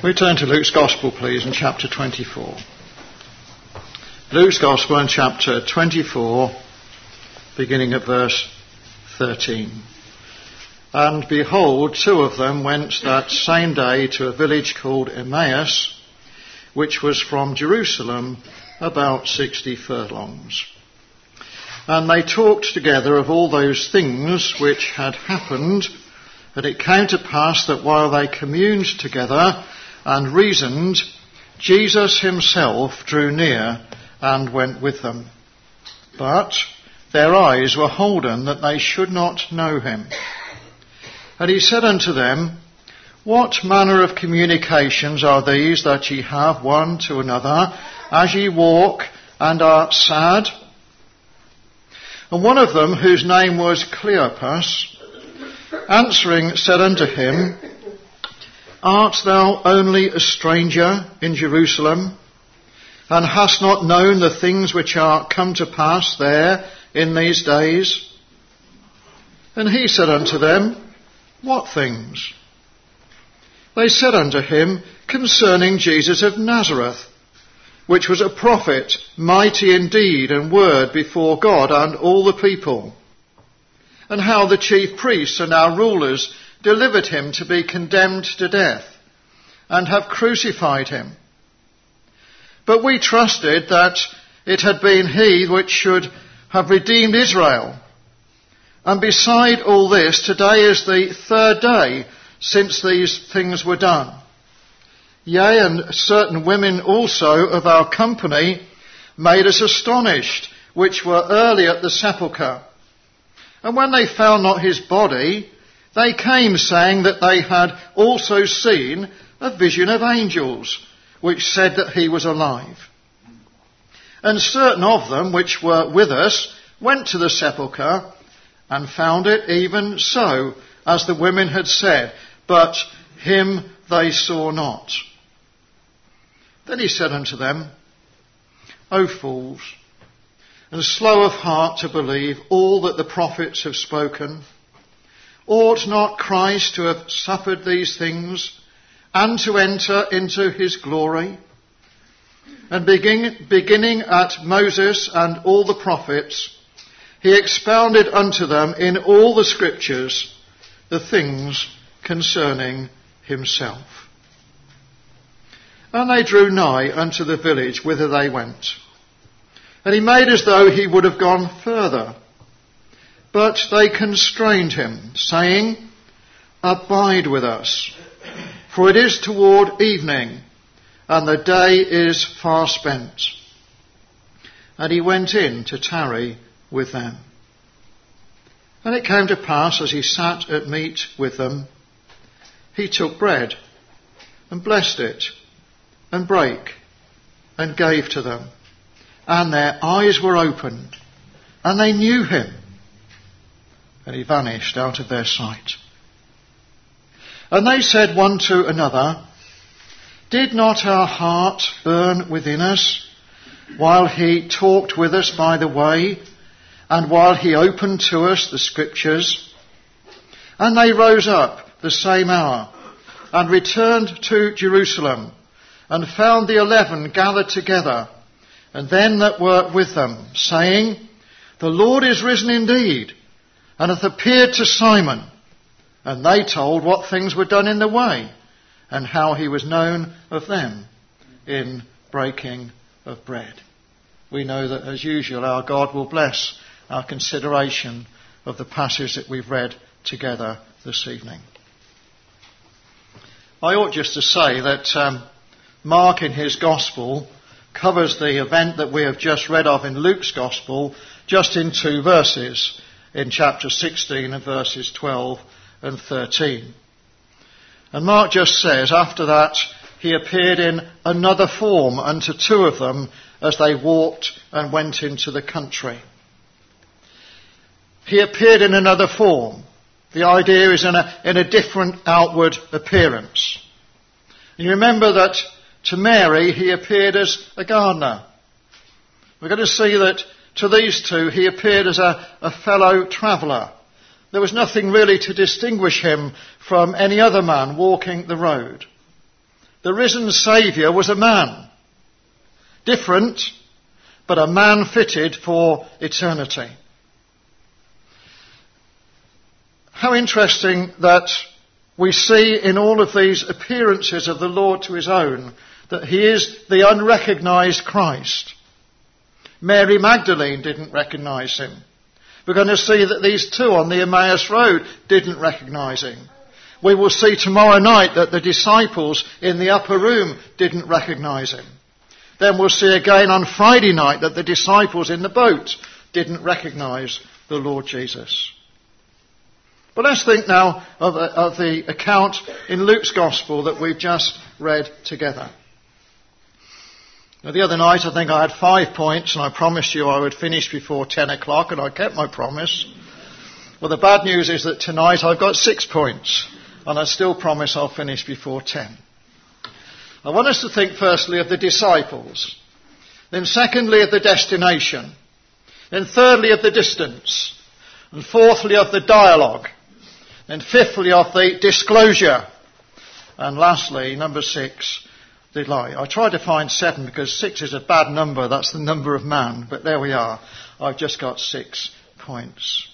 We turn to Luke's Gospel, please, in chapter 24. Luke's Gospel in chapter 24, beginning at verse 13. And behold, two of them went that same day to a village called Emmaus, which was from Jerusalem about 60 furlongs. And they talked together of all those things which had happened. And it came to pass that while they communed together and reasoned, Jesus himself drew near and went with them. But their eyes were holden that they should not know him. And he said unto them, What manner of communications are these that ye have one to another, as ye walk and are sad? And one of them, whose name was Cleopas, answering said unto him, Art thou only a stranger in Jerusalem, and hast not known the things which are come to pass there in these days? And he said unto them, What things? They said unto him, Concerning Jesus of Nazareth, which was a prophet, mighty in deed and word before God and all the people, and how the chief priests and our rulers delivered him to be condemned to death, and have crucified him. But we trusted that it had been he which should have redeemed Israel. And beside all this, today is the third day since these things were done. Yea, and certain women also of our company made us astonished, which were early at the sepulchre. And when they found not his body, they came, saying that they had also seen a vision of angels, which said that he was alive. And certain of them which were with us went to the sepulchre, and found it even so, as the women had said, but him they saw not. Then he said unto them, O fools, and slow of heart to believe all that the prophets have spoken, ought not Christ to have suffered these things, and to enter into his glory? And beginning at Moses and all the prophets, he expounded unto them in all the scriptures the things concerning himself. And they drew nigh unto the village whither they went. And he made as though he would have gone further. But they constrained him, saying, Abide with us, for it is toward evening, and the day is far spent. And he went in to tarry with them. And it came to pass, as he sat at meat with them, he took bread, and blessed it, and brake, and gave to them. And their eyes were opened, and they knew him. And he vanished out of their sight. And they said one to another, Did not our heart burn within us, while he talked with us by the way, and while he opened to us the scriptures? And they rose up the same hour, and returned to Jerusalem, and found the 11 gathered together, and them that were with them, saying, The Lord is risen indeed, and hath appeared to Simon. And they told what things were done in the way, and how he was known of them in breaking of bread. We know that, as usual, our God will bless our consideration of the passage that we've read together this evening. I ought just to say that Mark in his Gospel covers the event that we have just read of in Luke's Gospel just in 2 verses, in chapter 16 and verses 12 and 13. And Mark just says, after that, he appeared in another form unto 2 of them as they walked and went into the country. He appeared in another form. The idea is in a different outward appearance. And you remember that to Mary he appeared as a gardener. We're going to see that to these 2 he appeared as a fellow traveller. There was nothing really to distinguish him from any other man walking the road. The risen Saviour was a man. Different, but a man fitted for eternity. How interesting that we see in all of these appearances of the Lord to his own that he is the unrecognised Christ. Mary Magdalene didn't recognise him. We're going to see that these two on the Emmaus Road didn't recognise him. We will see tomorrow night that the disciples in the upper room didn't recognise him. Then we'll see again on Friday night that the disciples in the boat didn't recognise the Lord Jesus. But let's think now of the account in Luke's Gospel that we've just read together. Now, the other night I think I had 5 points and I promised you I would finish before 10 o'clock and I kept my promise. Well, the bad news is that tonight I've got 6 points and I still promise I'll finish before 10. I want us to think firstly of the disciples, then secondly of the destination, then thirdly of the distance, and fourthly of the dialogue, then fifthly of the disclosure, and lastly, number 6, the lie. I tried to find 7 because 6 is a bad number, that's the number of man, but there we are. I've just got 6 points.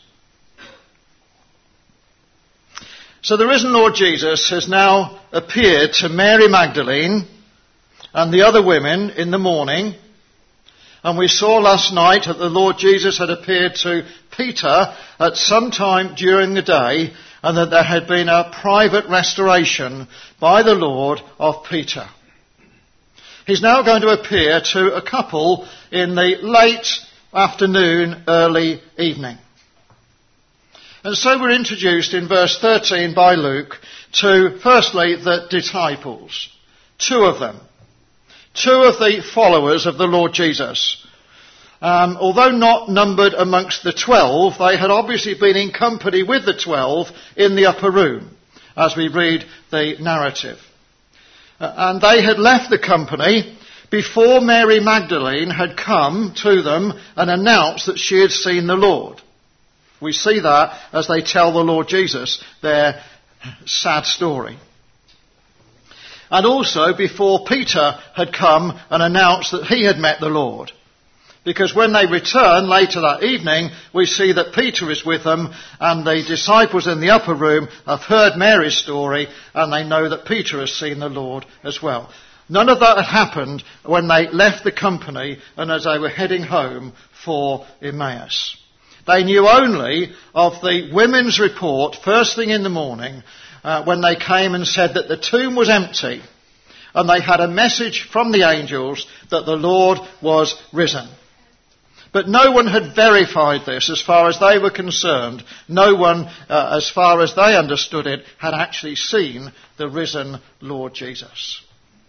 So the risen Lord Jesus has now appeared to Mary Magdalene and the other women in the morning. And we saw last night that the Lord Jesus had appeared to Peter at some time during the day and that there had been a private restoration by the Lord of Peter. He's now going to appear to a couple in the late afternoon, early evening. And so we're introduced in verse 13 by Luke to, firstly, the disciples. 2 of them. 2 of the followers of the Lord Jesus. Although not numbered amongst the 12, they had obviously been in company with the 12 in the upper room, as we read the narrative. And they had left the company before Mary Magdalene had come to them and announced that she had seen the Lord. We see that as they tell the Lord Jesus their sad story. And also before Peter had come and announced that he had met the Lord. Because when they return later that evening, we see that Peter is with them and the disciples in the upper room have heard Mary's story and they know that Peter has seen the Lord as well. None of that had happened when they left the company and as they were heading home for Emmaus. They knew only of the women's report first thing in the morning when they came and said that the tomb was empty and they had a message from the angels that the Lord was risen. But no one had verified this as far as they were concerned. No one, as far as they understood it, had actually seen the risen Lord Jesus.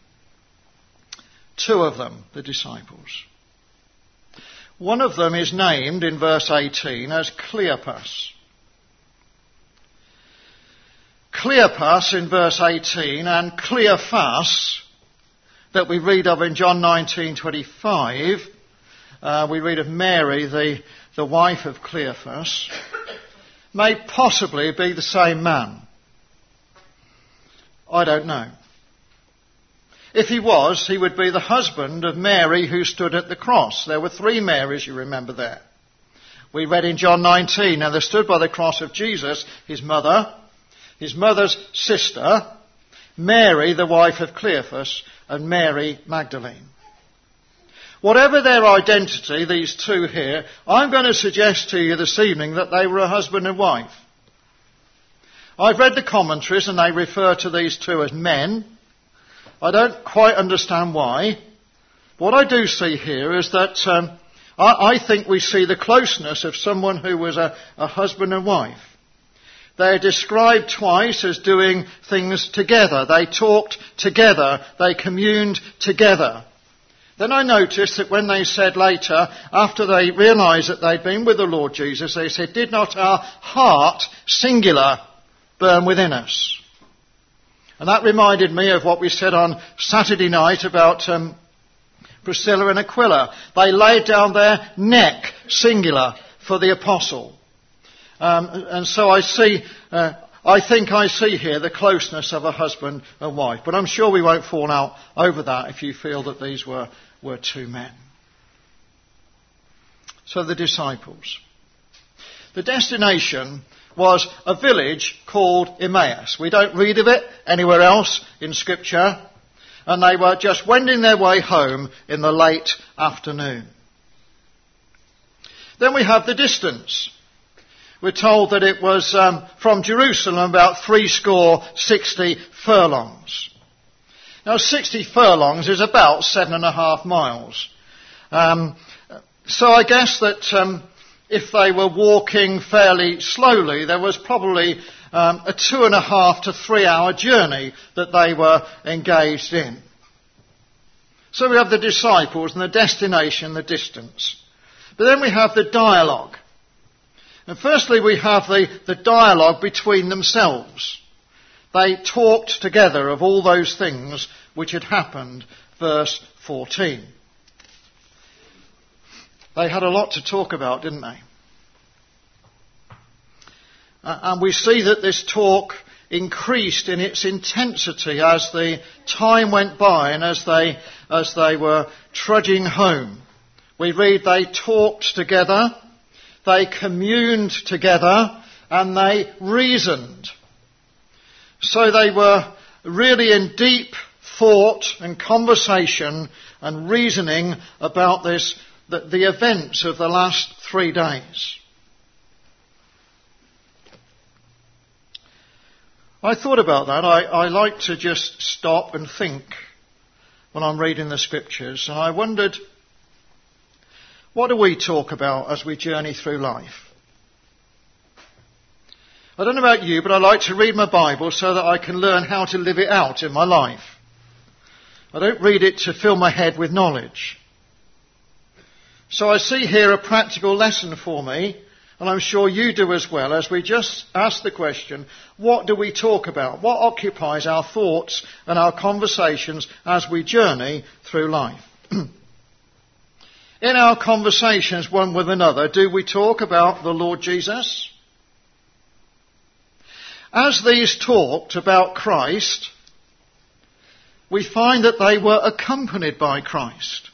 2 of them, the disciples. One of them is named in verse 18 as Cleopas. Cleopas in verse 18 and Cleophas that we read of in John 19:25. We read of Mary, the wife of Cleophas, may possibly be the same man. I don't know. If he was, he would be the husband of Mary who stood at the cross. There were 3 Marys, you remember there. We read in John 19, now there stood by the cross of Jesus his mother, his mother's sister, Mary, the wife of Cleophas, and Mary Magdalene. Whatever their identity, these 2 here, I'm going to suggest to you this evening that they were a husband and wife. I've read the commentaries and they refer to these 2 as men. I don't quite understand why. What I do see here is that I think we see the closeness of someone who was a husband and wife. They are described twice as doing things together. They talked together. They communed together. Then I noticed that when they said later, after they realised that they'd been with the Lord Jesus, they said, "Did not our heart, singular, burn within us?" And that reminded me of what we said on Saturday night about Priscilla and Aquila. They laid down their neck, singular, for the apostle. And so I see I think I see here the closeness of a husband and wife. But I'm sure we won't fall out over that if you feel that these were two men. So the disciples. The destination was a village called Emmaus. We don't read of it anywhere else in Scripture. And they were just wending their way home in the late afternoon. Then we have the distance. We're told that it was from Jerusalem about 60 furlongs. Now 60 furlongs is about 7.5 miles. So I guess that if they were walking fairly slowly, there was probably a 2.5 to 3 hour journey that they were engaged in. So we have the disciples and the destination, the distance. But then we have the dialogue. And firstly we have the dialogue between themselves. They talked together of all those things which had happened, verse 14. They had a lot to talk about, didn't they? And we see that this talk increased in its intensity as the time went by and as they were trudging home. We read they talked together, they communed together, and they reasoned. So they were really in deep thought and conversation and reasoning about the events of the last 3 days. I thought about that. I like to just stop and think when I'm reading the Scriptures. And I wondered, what do we talk about as we journey through life? I don't know about you, but I like to read my Bible so that I can learn how to live it out in my life. I don't read it to fill my head with knowledge. So I see here a practical lesson for me, and I'm sure you do as well, as we just ask the question, what do we talk about? What occupies our thoughts and our conversations as we journey through life? In our conversations one with another, do we talk about the Lord Jesus? As these talked about Christ, we find that they were accompanied by Christ.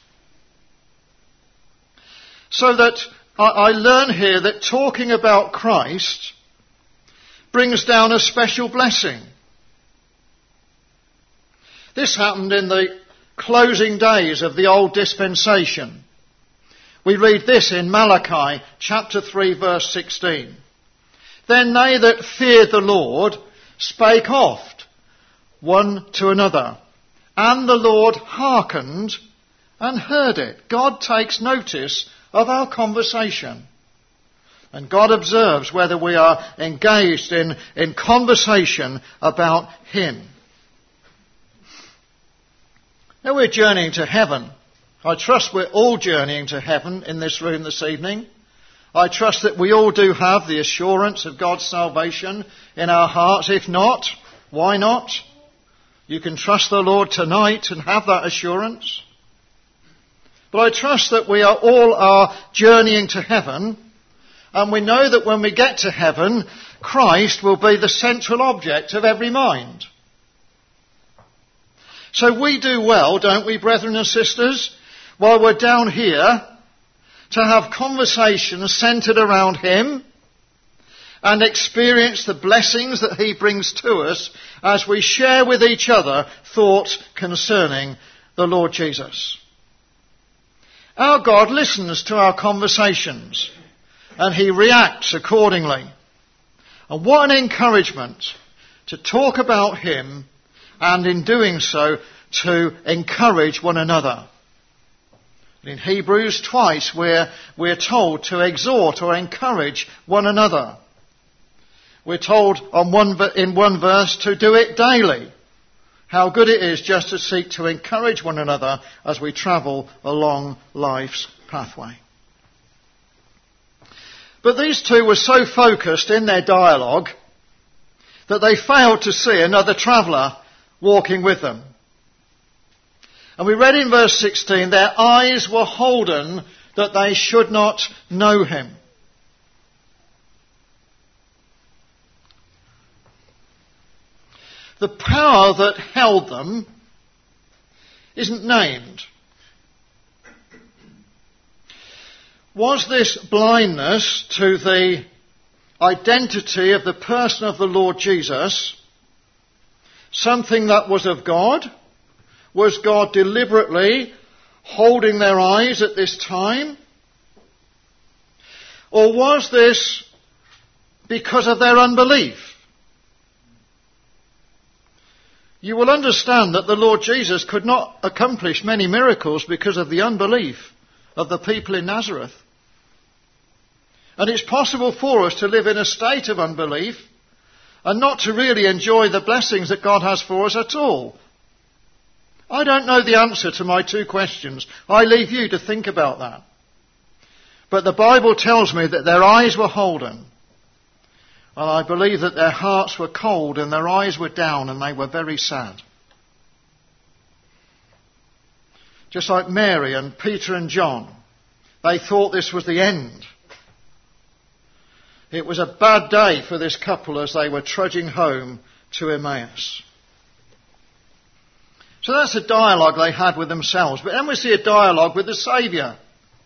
So that I learn here that talking about Christ brings down a special blessing. This happened in the closing days of the old dispensation. We read this in Malachi chapter 3 verse 16. Then they that feared the Lord spake oft one to another, and the Lord hearkened and heard it. God takes notice of our conversation. And God observes whether we are engaged in conversation about Him. Now we're journeying to heaven. I trust we're all journeying to heaven in this room this evening. I trust that we all do have the assurance of God's salvation in our hearts. If not, why not? You can trust the Lord tonight and have that assurance. But I trust that we all are journeying to heaven, and we know that when we get to heaven, Christ will be the central object of every mind. So we do well, don't we, brethren and sisters, while we're down here, to have conversations centred around Him and experience the blessings that He brings to us as we share with each other thoughts concerning the Lord Jesus. Our God listens to our conversations and He reacts accordingly. And what an encouragement to talk about Him and in doing so to encourage one another. In Hebrews twice we're told to exhort or encourage one another. We're told in one verse to do it daily. How good it is just to seek to encourage one another as we travel along life's pathway. But these two were so focused in their dialogue that they failed to see another traveller walking with them. And we read in verse 16, their eyes were holden that they should not know Him. the power that held them isn't named. Was this blindness to the identity of the person of the Lord Jesus something that was of God? Was God deliberately holding their eyes at this time? Or was this because of their unbelief? You will understand that the Lord Jesus could not accomplish many miracles because of the unbelief of the people in Nazareth. And it's possible for us to live in a state of unbelief and not to really enjoy the blessings that God has for us at all. I don't know the answer to my two questions. I leave you to think about that. But the Bible tells me that their eyes were holden. And I believe that their hearts were cold and their eyes were down and they were very sad. Just like Mary and Peter and John, they thought this was the end. It was a bad day for this couple as they were trudging home to Emmaus. So that's a dialogue they had with themselves. But then we see a dialogue with the Saviour.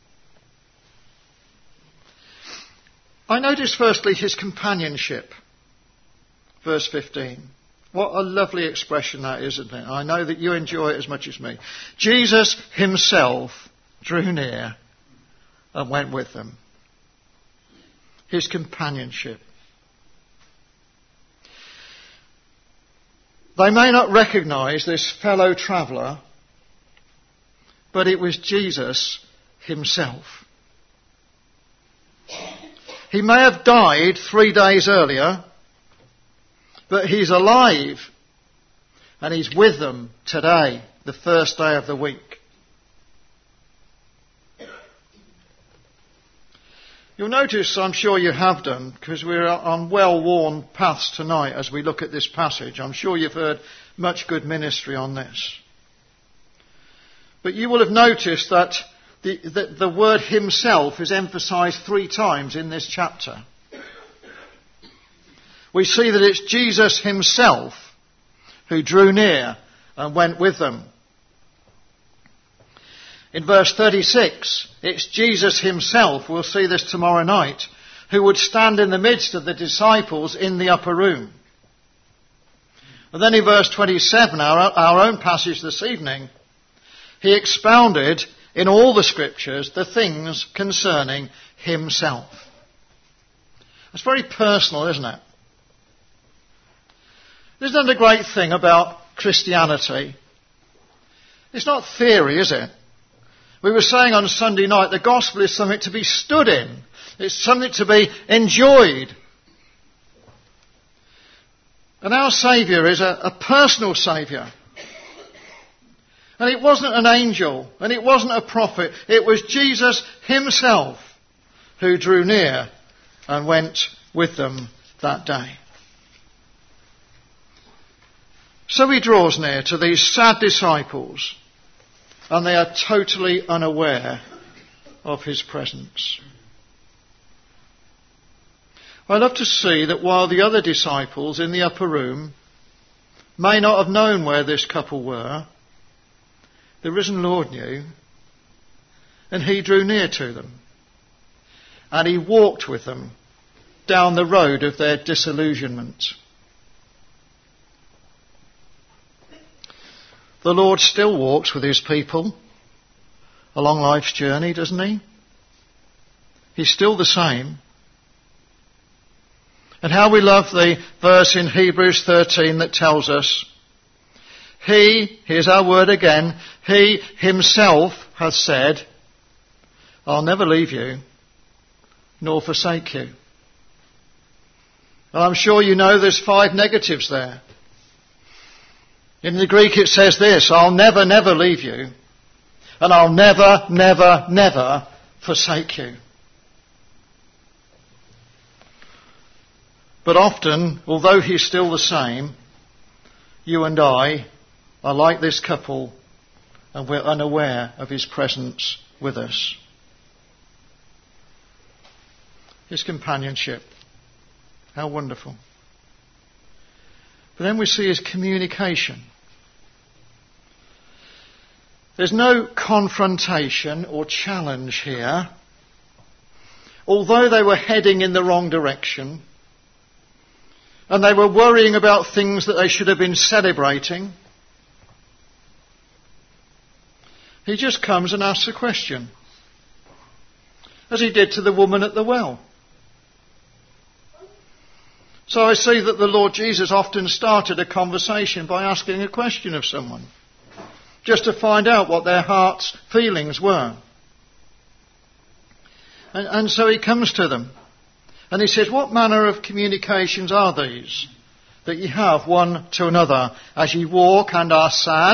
I notice firstly his companionship. Verse 15. What a lovely expression that is, isn't it? I know that you enjoy it as much as me. Jesus himself drew near and went with them. His companionship. They may not recognise this fellow traveller, but it was Jesus himself. He may have died 3 days earlier, but he's alive and he's with them today, the first day of the week. You'll notice, I'm sure you have done, because we're on well-worn paths tonight as we look at this passage. I'm sure you've heard much good ministry on this. But you will have noticed that the word himself is emphasised 3 times in this chapter. We see that it's Jesus himself who drew near and went with them. In verse 36, it's Jesus himself, we'll see this tomorrow night, who would stand in the midst of the disciples in the upper room. And then in verse 27, our own passage this evening, he expounded in all the scriptures the things concerning himself. It's very personal, isn't it? Isn't that a great thing about Christianity? It's not theory, is it? We were saying on Sunday night, the gospel is something to be stood in. It's something to be enjoyed. And our Saviour is a personal Saviour. And it wasn't an angel, and it wasn't a prophet. It was Jesus himself who drew near and went with them that day. So he draws near to these sad disciples, and they are totally unaware of his presence. I love to see that while the other disciples in the upper room may not have known where this couple were, the risen Lord knew, and he drew near to them. And he walked with them down the road of their disillusionment. The Lord still walks with his people along life's journey, doesn't he? He's still the same. And how we love the verse in Hebrews 13 that tells us, here's our word again, he himself hath said, I'll never leave you, nor forsake you. And I'm sure you know there's 5 negatives there. In the Greek it says this, I'll never, never leave you, and I'll never, never, never forsake you. But often, although he's still the same, you and I are like this couple, and we're unaware of his presence with us. His companionship. How wonderful. But then we see his communication. There's no confrontation or challenge here. Although they were heading in the wrong direction, and they were worrying about things that they should have been celebrating, he just comes and asks a question, as he did to the woman at the well. So I see that the Lord Jesus often started a conversation by asking a question of someone, just to find out what their heart's feelings were. And so he comes to them, and he says, what manner of communications are these that ye have one to another as ye walk and are sad?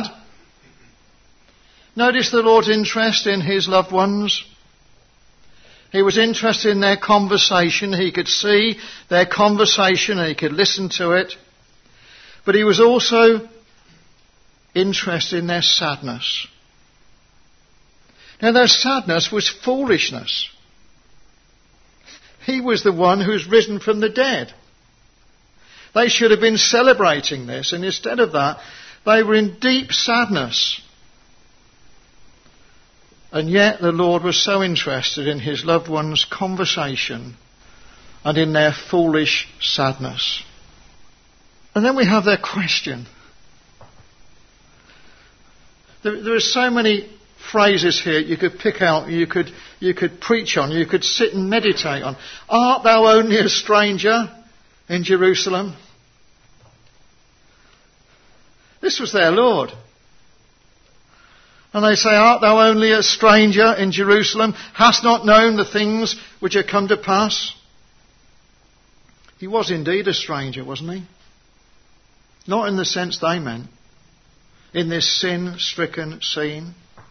Notice the Lord's interest in his loved ones. He was interested in their conversation. He could see their conversation and he could listen to it. But he was also interested in their sadness. Now their sadness was foolishness. He was the one who's risen from the dead. They should have been celebrating this, and instead of that, they were in deep sadness. And yet the Lord was so interested in his loved ones' conversation and in their foolish sadness. And then we have their question. There are so many phrases here you could pick out, you could preach on, you could sit and meditate on. Art thou only a stranger in Jerusalem? This was their Lord. And they say, art thou only a stranger in Jerusalem? Hast not known the things which are come to pass? He was indeed a stranger, wasn't he? Not in the sense they meant. In this sin-stricken scene.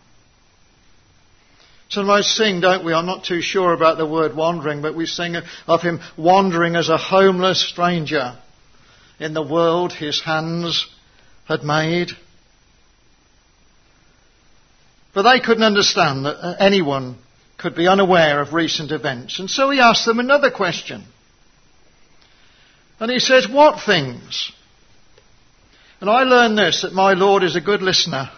Sometimes sing, don't we? I'm not too sure about the word wandering, but we sing of him wandering as a homeless stranger in the world his hands had made. But they couldn't understand that anyone could be unaware of recent events. And so he asked them another question. And he says, what things? And I learned this, that my Lord is a good listener.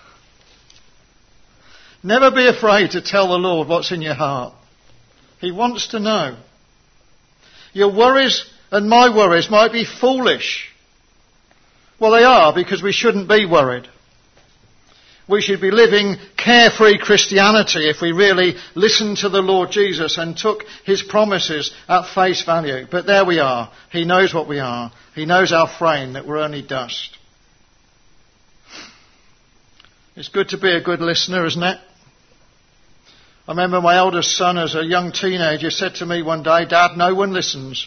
Never be afraid to tell the Lord what's in your heart. He wants to know. Your worries and my worries might be foolish. Well, they are, because we shouldn't be worried. We should be living carefree Christianity if we really listened to the Lord Jesus and took his promises at face value. But there we are. He knows what we are. He knows our frame, that we're only dust. It's good to be a good listener, isn't it? I remember my eldest son, as a young teenager, said to me one day, Dad, no one listens.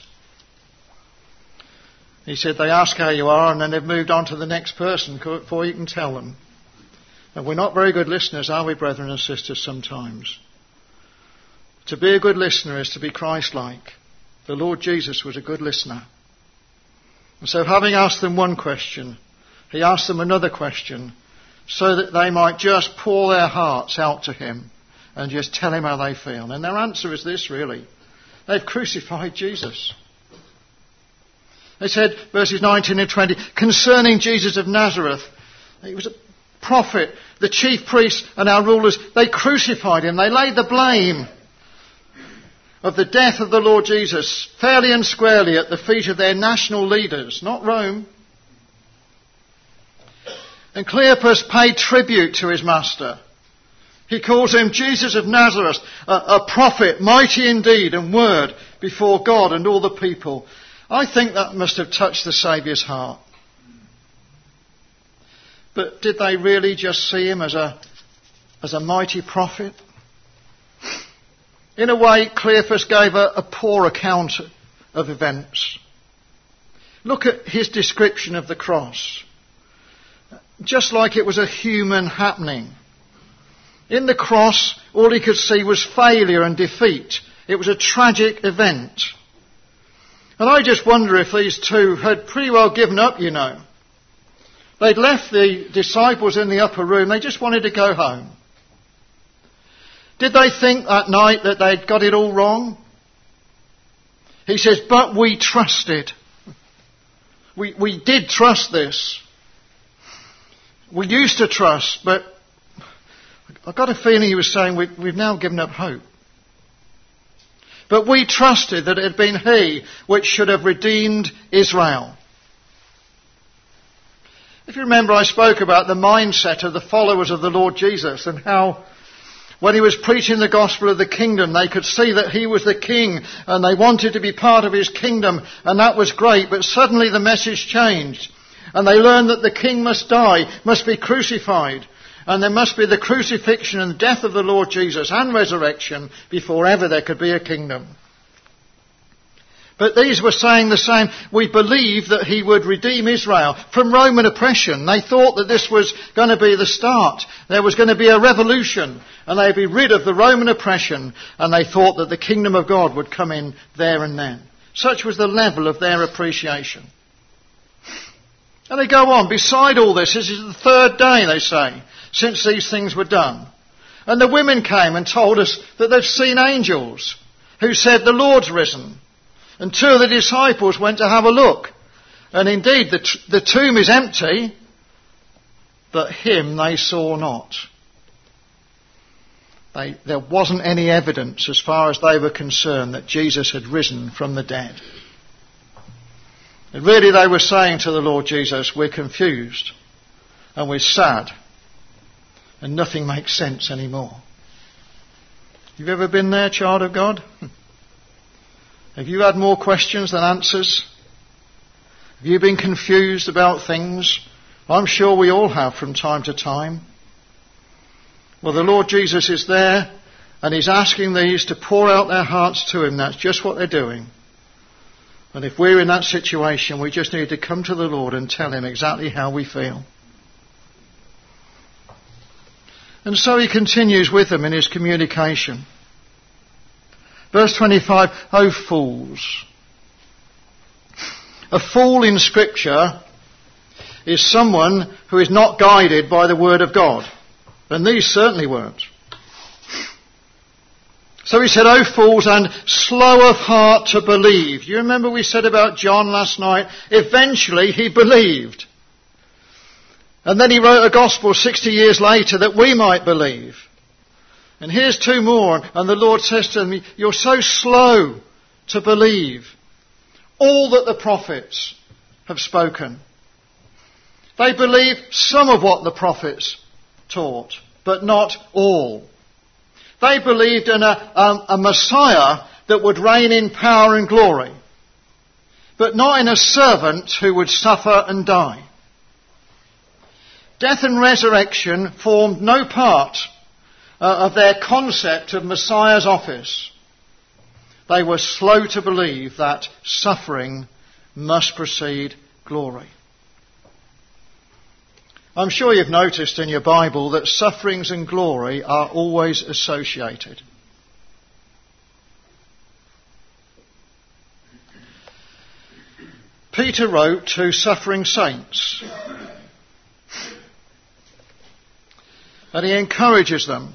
He said, they ask how you are and then they've moved on to the next person before you can tell them. And we're not very good listeners, are we, brethren and sisters, sometimes? To be a good listener is to be Christ-like. The Lord Jesus was a good listener. And so having asked them one question, he asked them another question, so that they might just pour their hearts out to him and just tell him how they feel. And their answer is this, really. They've crucified Jesus. They said, verses 19 and 20, concerning Jesus of Nazareth, he was a prophet, the chief priests and our rulers, they crucified him. They laid the blame of the death of the Lord Jesus fairly and squarely at the feet of their national leaders, not Rome. And Cleopas paid tribute to his master. He calls him Jesus of Nazareth, a prophet, mighty in deed and word before God and all the people. I think that must have touched the Saviour's heart. But did they really just see him as a mighty prophet? In a way, Cleopas gave a poor account of events. Look at his description of the cross. Just like it was a human happening. In the cross, all he could see was failure and defeat. It was a tragic event. And I just wonder if these two had pretty well given up, you know. They'd left the disciples in the upper room. They just wanted to go home. Did they think that night that they'd got it all wrong? He says, but we trusted. We did trust this. We used to trust, but I've got a feeling he was saying we've now given up hope. But we trusted that it had been he which should have redeemed Israel. If you remember, I spoke about the mindset of the followers of the Lord Jesus and how when he was preaching the gospel of the kingdom, they could see that he was the king and they wanted to be part of his kingdom, and that was great. But suddenly the message changed and they learned that the king must die, must be crucified, and there must be the crucifixion and death of the Lord Jesus and resurrection before ever there could be a kingdom. But these were saying the same. We believed that he would redeem Israel from Roman oppression. They thought that this was going to be the start. There was going to be a revolution and they'd be rid of the Roman oppression, and they thought that the kingdom of God would come in there and then. Such was the level of their appreciation. And they go on. Beside all this is the third day, they say, since these things were done. And the women came and told us that they've seen angels who said, the Lord's risen. And two of the disciples went to have a look. And indeed, the tomb is empty, but him they saw not. There wasn't any evidence as far as they were concerned that Jesus had risen from the dead. And really they were saying to the Lord Jesus, we're confused and we're sad and nothing makes sense anymore. You've ever been there, child of God? Have you had more questions than answers? Have you been confused about things? I'm sure we all have from time to time. Well, the Lord Jesus is there and he's asking these to pour out their hearts to him. That's just what they're doing. And if we're in that situation, we just need to come to the Lord and tell him exactly how we feel. And so he continues with them in his communication. Verse 25, O fools. A fool in Scripture is someone who is not guided by the Word of God. And these certainly weren't. So he said, O fools, and slow of heart to believe. You remember we said about John last night? Eventually he believed. And then he wrote a gospel 60 years later that we might believe. And here's two more. And the Lord says to them, you're so slow to believe all that the prophets have spoken. They believe some of what the prophets taught, but not all. They believed in a Messiah that would reign in power and glory, but not in a servant who would suffer and die. Death and resurrection formed no part of their concept of Messiah's office. They were slow to believe that suffering must precede glory. I'm sure you've noticed in your Bible that sufferings and glory are always associated. Peter wrote to suffering saints, and he encourages them.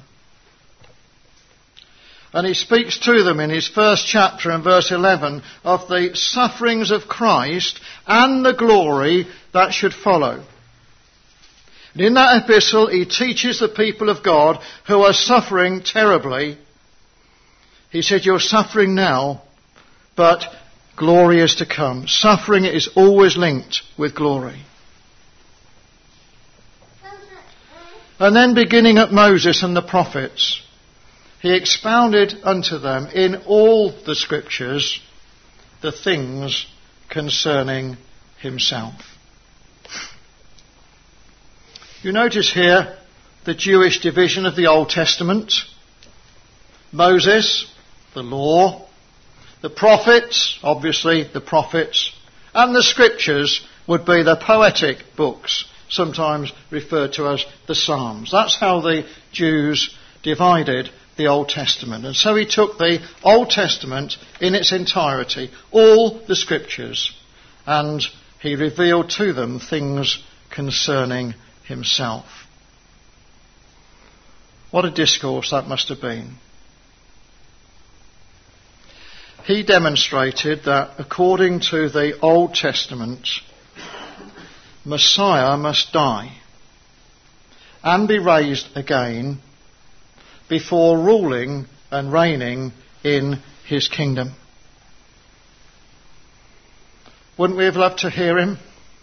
And he speaks to them in his first chapter in verse 11 of the sufferings of Christ and the glory that should follow. And in that epistle he teaches the people of God who are suffering terribly. He said, you're suffering now, but glory is to come. Suffering is always linked with glory. And then beginning at Moses and the prophets, he expounded unto them in all the scriptures the things concerning himself. You notice here the Jewish division of the Old Testament. Moses, the law, the prophets, obviously the prophets, and the scriptures would be the poetic books, sometimes referred to as the Psalms. That's how the Jews divided the Old Testament. And so he took the Old Testament in its entirety, all the scriptures, and he revealed to them things concerning himself. What a discourse that must have been. He demonstrated that according to the Old Testament, Messiah must die and be raised again before ruling and reigning in his kingdom. Wouldn't we have loved to hear him?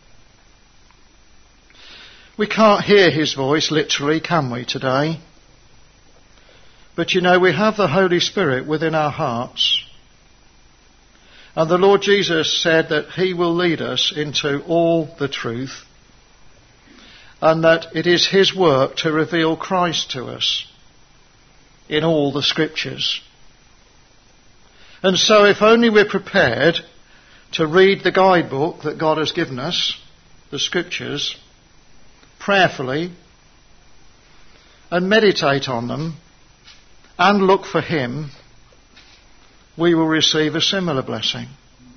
We can't hear his voice literally, can we, today? But you know, we have the Holy Spirit within our hearts. And the Lord Jesus said that he will lead us into all the truth, and that it is his work to reveal Christ to us in all the scriptures. And so if only we're prepared to read the guidebook that God has given us, the scriptures, prayerfully, and meditate on them, and look for him, we will receive a similar blessing.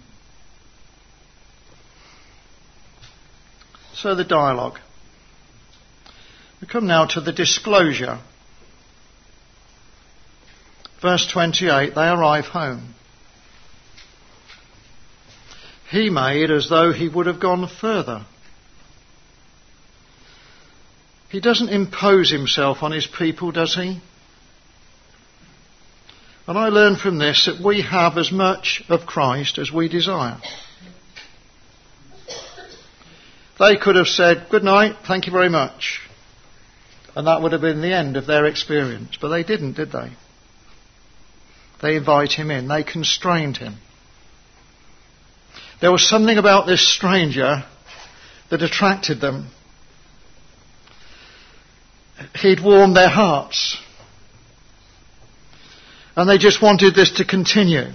So the dialogue. We come now to the disclosure. Verse 28, they arrive home. He made as though he would have gone further. He doesn't impose himself on his people, does he? And I learn from this that we have as much of Christ as we desire. They could have said, good night, thank you very much. And that would have been the end of their experience. But they didn't, did they? They invite him in. They constrained him. There was something about this stranger that attracted them. He'd warmed their hearts. And they just wanted this to continue.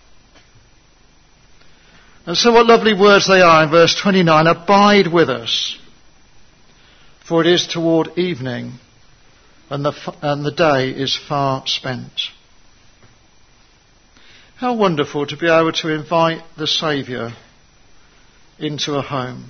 And so what lovely words they are in verse 29. Abide with us, for it is toward evening, and the day is far spent. How wonderful to be able to invite the Saviour into a home.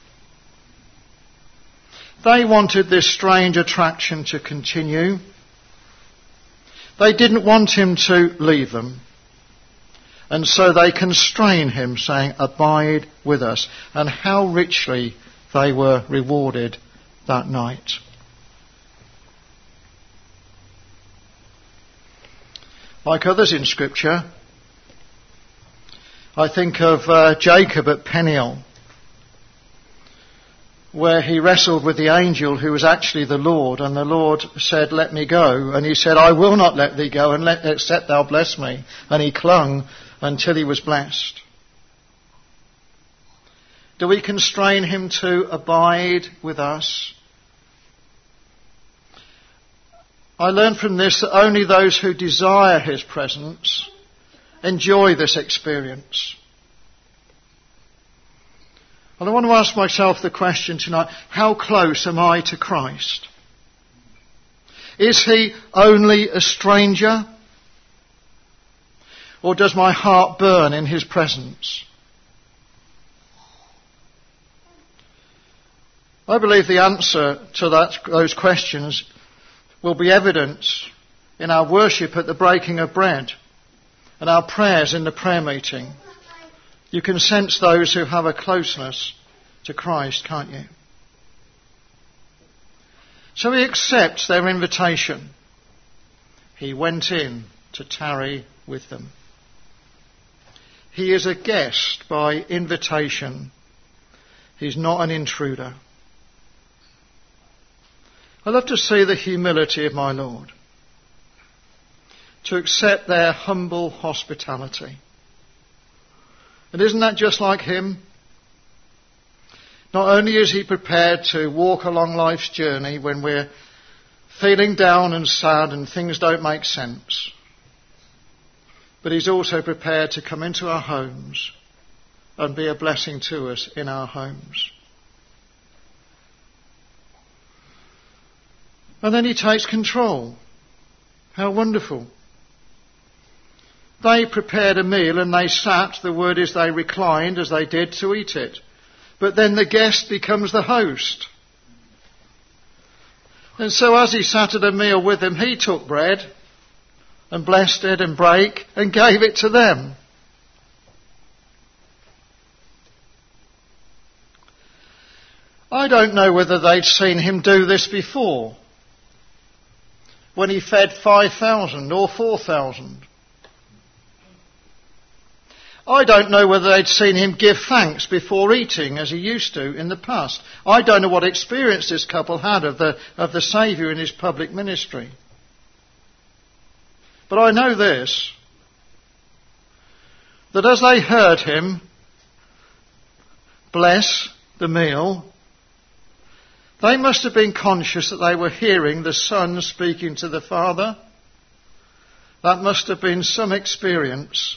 They wanted this strange attraction to continue. They didn't want him to leave them. And so they constrain him, saying, abide with us. And how richly they were rewarded that night. Like others in Scripture, I think of Jacob at Peniel, where he wrestled with the angel who was actually the Lord, and the Lord said, let me go. And he said, I will not let thee go, except thou bless me. And he clung until he was blessed. Do we constrain him to abide with us? I learn from this that only those who desire his presence enjoy this experience. And I want to ask myself the question tonight, how close am I to Christ? Is he only a stranger? Or does my heart burn in his presence? I believe the answer to those questions will be evident in our worship at the breaking of bread and our prayers in the prayer meeting. You can sense those who have a closeness to Christ, can't you? So he accepts their invitation. He went in to tarry with them. He is a guest by invitation. He's not an intruder. I love to see the humility of my Lord, to accept their humble hospitality. And isn't that just like him? Not only is he prepared to walk along life's journey when we're feeling down and sad and things don't make sense, but he's also prepared to come into our homes and be a blessing to us in our homes. And then he takes control. How wonderful. They prepared a meal and they sat, the word is they reclined as they did to eat it. But then the guest becomes the host. And so as he sat at a meal with them, he took bread and blessed it and brake and gave it to them. I don't know whether they'd seen him do this before, when he fed 5,000 or 4,000. I don't know whether they'd seen him give thanks before eating as he used to in the past. I don't know what experience this couple had of the Saviour in his public ministry. But I know this, that as they heard him bless the meal, they must have been conscious that they were hearing the Son speaking to the Father. That must have been some experience.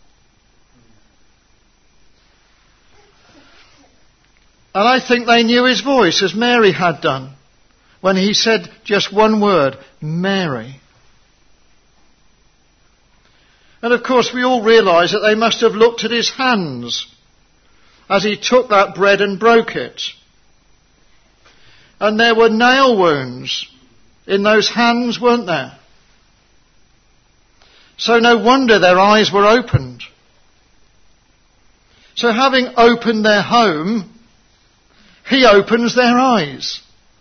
And I think they knew his voice, as Mary had done, when he said just one word, Mary. And of course we all realise that they must have looked at his hands as he took that bread and broke it. And there were nail wounds in those hands, weren't there? So no wonder their eyes were opened. So having opened their home, he opens their eyes.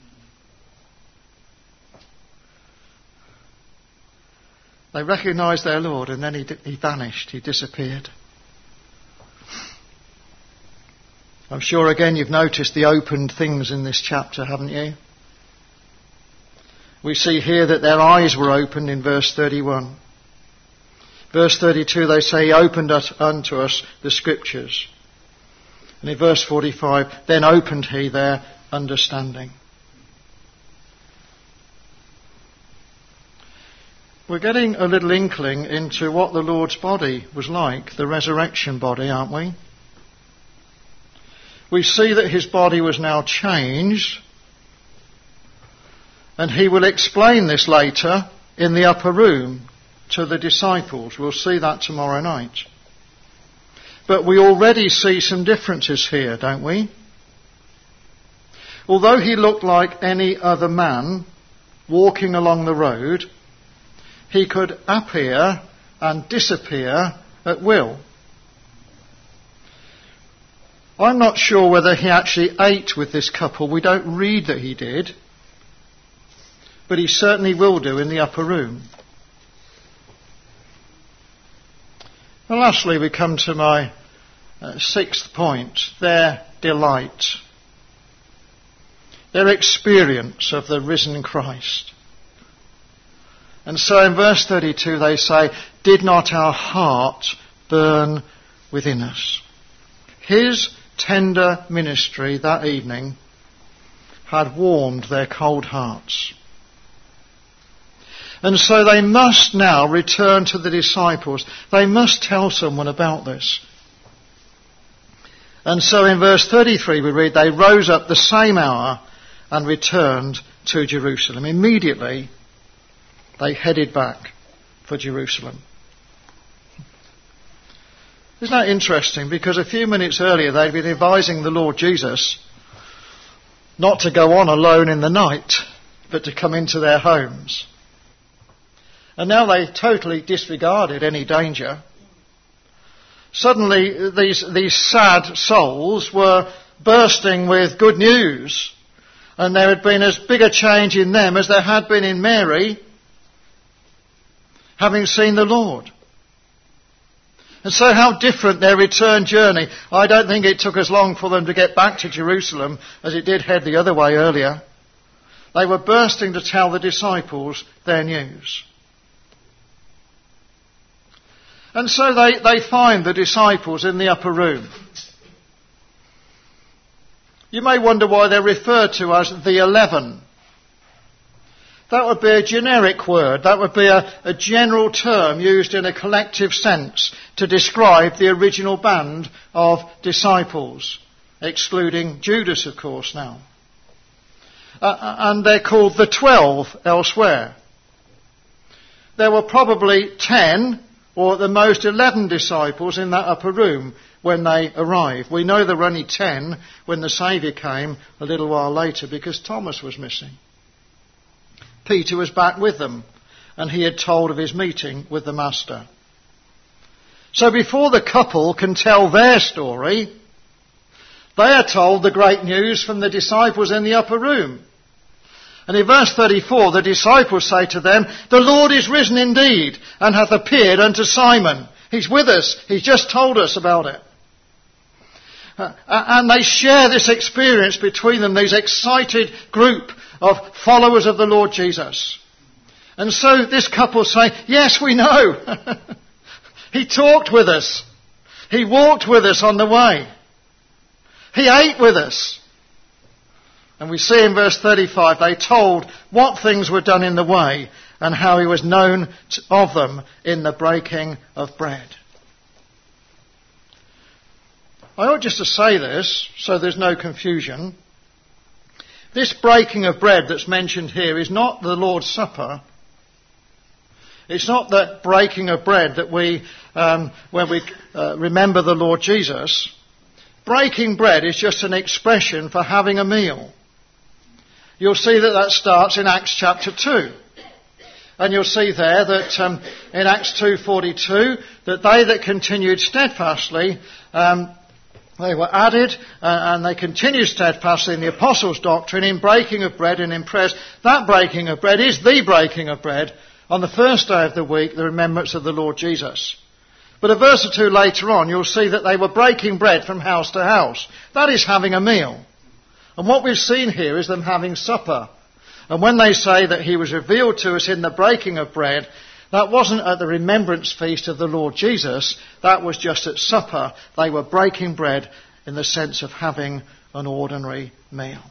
They recognised their Lord, and then he vanished, he disappeared. I'm sure again you've noticed the opened things in this chapter, haven't you? We see here that their eyes were opened in verse 31. Verse 32 they say, he opened unto us the Scriptures. And in verse 45, then opened he their understanding. We're getting a little inkling into what the Lord's body was like, the resurrection body, aren't we? We see that his body was now changed, and he will explain this later in the upper room to the disciples. We'll see that tomorrow night. But we already see some differences here, don't we? Although he looked like any other man walking along the road, he could appear and disappear at will. I'm not sure whether he actually ate with this couple. We don't read that he did. But he certainly will do in the upper room. And lastly, we come to my sixth point, their delight. Their experience of the risen Christ. And so in verse 32 they say, did not our heart burn within us? His tender ministry that evening had warmed their cold hearts. And so they must now return to the disciples. They must tell someone about this. And so in verse 33 we read, they rose up the same hour and returned to Jerusalem. Immediately they headed back for Jerusalem. Isn't that interesting? Because a few minutes earlier they'd been advising the Lord Jesus not to go on alone in the night, but to come into their homes. And now they totally disregarded any danger. Suddenly these sad souls were bursting with good news. And there had been as big a change in them as there had been in Mary, having seen the Lord. And so how different their return journey. I don't think it took as long for them to get back to Jerusalem as it did head the other way earlier. They were bursting to tell the disciples their news. And so they find the disciples in the upper room. You may wonder why they're referred to as the 11. That would be a generic word. That would be a general term used in a collective sense to describe the original band of disciples, excluding Judas, of course, now. And they're called the 12 elsewhere. There were probably 10 or at the most 11 disciples in that upper room when they arrived. We know there were only 10 when the Saviour came a little while later because Thomas was missing. Peter was back with them, and he had told of his meeting with the Master. So before the couple can tell their story, They are told the great news from the disciples in the upper room. And in verse 34, the disciples say to them, "The Lord is risen indeed, and hath appeared unto Simon." He's with us. He's just told us about it. And they share this experience between them, these excited group of followers of the Lord Jesus. And so this couple say, "Yes, we know." He talked with us. He walked with us on the way. He ate with us. And we see in verse 35, they told what things were done in the way and how he was known of them in the breaking of bread. I ought just to say this, so there's no confusion. This breaking of bread that's mentioned here is not the Lord's Supper. It's not the breaking of bread that we, when we remember the Lord Jesus. Breaking bread is just an expression for having a meal. You'll see that starts in Acts chapter 2. And you'll see there that in Acts 2:42, that they that continued steadfastly, they were added, and they continued steadfastly in the apostles' doctrine, in breaking of bread and in prayers. That breaking of bread is the breaking of bread on the first day of the week, the remembrance of the Lord Jesus. But a verse or two later on, you'll see that they were breaking bread from house to house. That is having a meal. And what we've seen here is them having supper. And when they say that he was revealed to us in the breaking of bread, that wasn't at the remembrance feast of the Lord Jesus. That was just at supper. They were breaking bread in the sense of having an ordinary meal.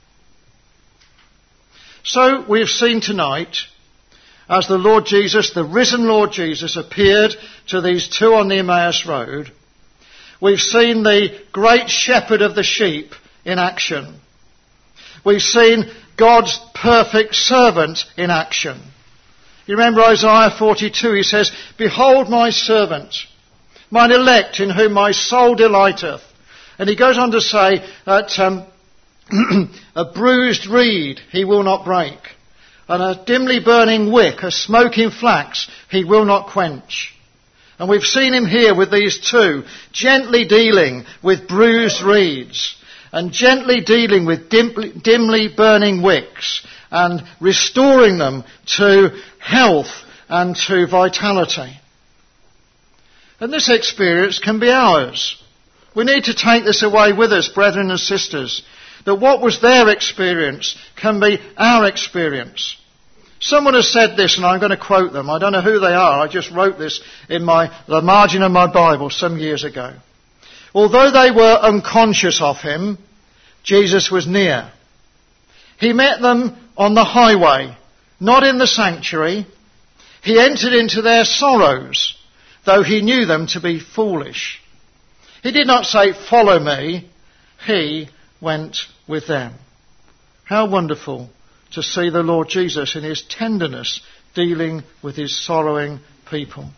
So we've seen tonight, as the Lord Jesus, the risen Lord Jesus, appeared to these two on the Emmaus Road, we've seen the great shepherd of the sheep in action. We've seen God's perfect servant in action. You remember Isaiah 42, he says, "Behold my servant, mine elect, in whom my soul delighteth." And he goes on to say that a bruised reed he will not break, and a dimly burning wick, a smoking flax, he will not quench. And we've seen him here with these two, gently dealing with bruised reeds, and gently dealing with dimly burning wicks, and restoring them to health and to vitality. And this experience can be ours. We need to take this away with us, brethren and sisters, that what was their experience can be our experience. Someone has said this, and I'm going to quote them. I don't know who they are. I just wrote this in the margin of my Bible some years ago. Although they were unconscious of him, Jesus was near. He met them on the highway, not in the sanctuary. He entered into their sorrows, though he knew them to be foolish. He did not say, "Follow me." He went with them. How wonderful to see the Lord Jesus in his tenderness dealing with his sorrowing people.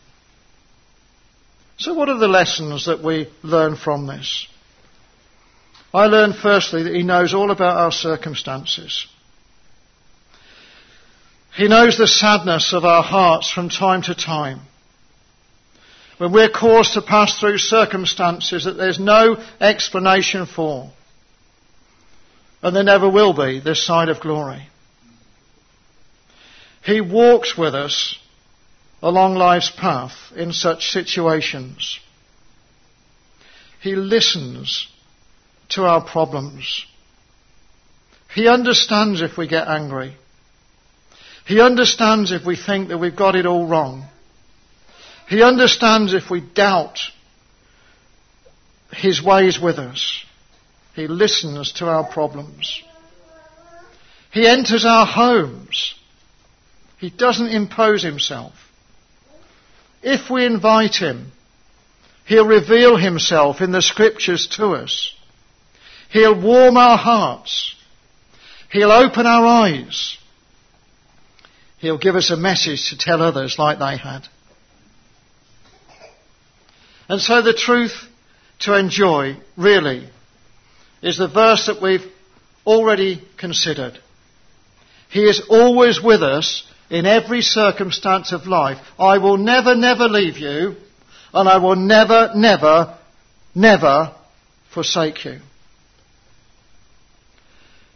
So what are the lessons that we learn from this? I learned firstly that he knows all about our circumstances. He knows the sadness of our hearts from time to time, when we're caused to pass through circumstances that there's no explanation for, and there never will be this side of glory. He walks with us along life's path in such situations. He listens to our problems. He understands if we get angry. He understands if we think that we've got it all wrong. He understands if we doubt his ways with us. He listens to our problems. He enters our homes. He doesn't impose himself. If we invite him, he'll reveal himself in the scriptures to us. He'll warm our hearts. He'll open our eyes. He'll give us a message to tell others like they had. And so the truth to enjoy, really, is the verse that we've already considered. He is always with us in every circumstance of life. I will never, never leave you, and I will never, never, never forsake you.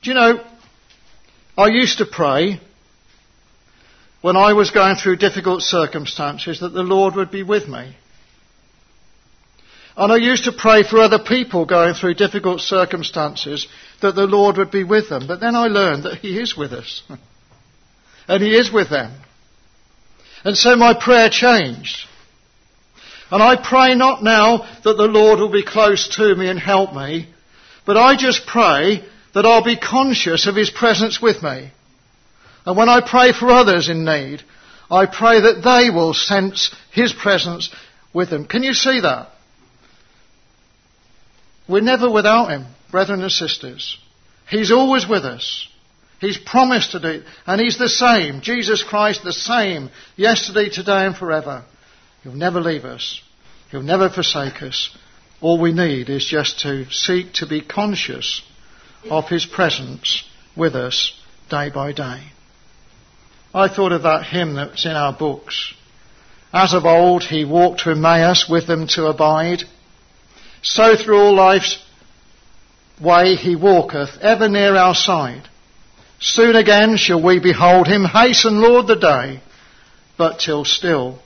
Do you know, I used to pray when I was going through difficult circumstances that the Lord would be with me. And I used to pray for other people going through difficult circumstances that the Lord would be with them. But then I learned that He is with us. And He is with them. And so my prayer changed. And I pray not now that the Lord will be close to me and help me, but I just pray that I'll be conscious of His presence with me. And when I pray for others in need, I pray that they will sense His presence with them. Can you see that? We're never without Him, brethren and sisters. He's always with us. He's promised to do, and He's the same. Jesus Christ, the same, yesterday, today and forever. He'll never leave us. He'll never forsake us. All we need is just to seek to be conscious of His presence with us day by day. I thought of that hymn that's in our books. As of old He walked to Emmaus with them to abide, so through all life's way He walketh, ever near our side. Soon again shall we behold Him, hasten, Lord, the day. But 'twill still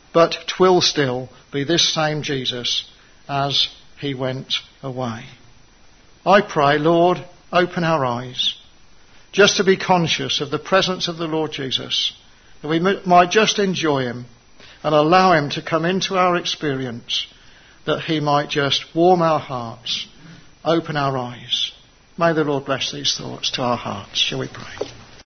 be this same Jesus as He went away. I pray, Lord, open our eyes, just to be conscious of the presence of the Lord Jesus, that we might just enjoy Him and allow Him to come into our experience, that He might just warm our hearts, open our eyes. May the Lord bless these thoughts to our hearts. Shall we pray?